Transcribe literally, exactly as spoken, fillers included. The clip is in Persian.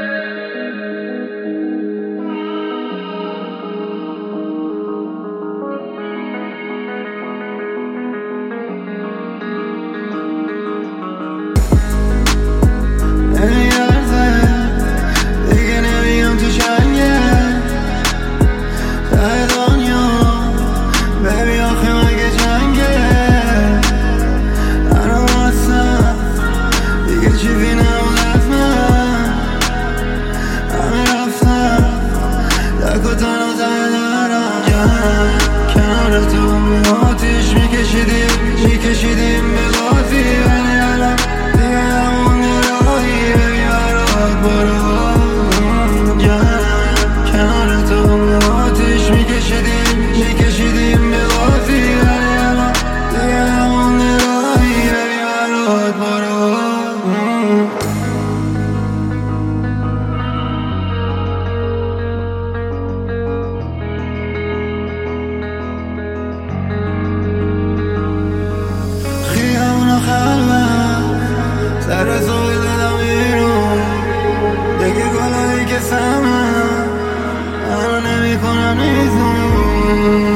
کنار تو آتیش میکشیدیم میکشیدیم به بازی، ولی الان دیگه همون راهی ببی برات برو. کنار تو آتیش میکشیدیم میکشیدیم به بازی، ولی الان دیگه همون راهی ببی برات برو. سر تو دلم بیرون دیگه گلایی که سمن منو نمی کنن ایزون.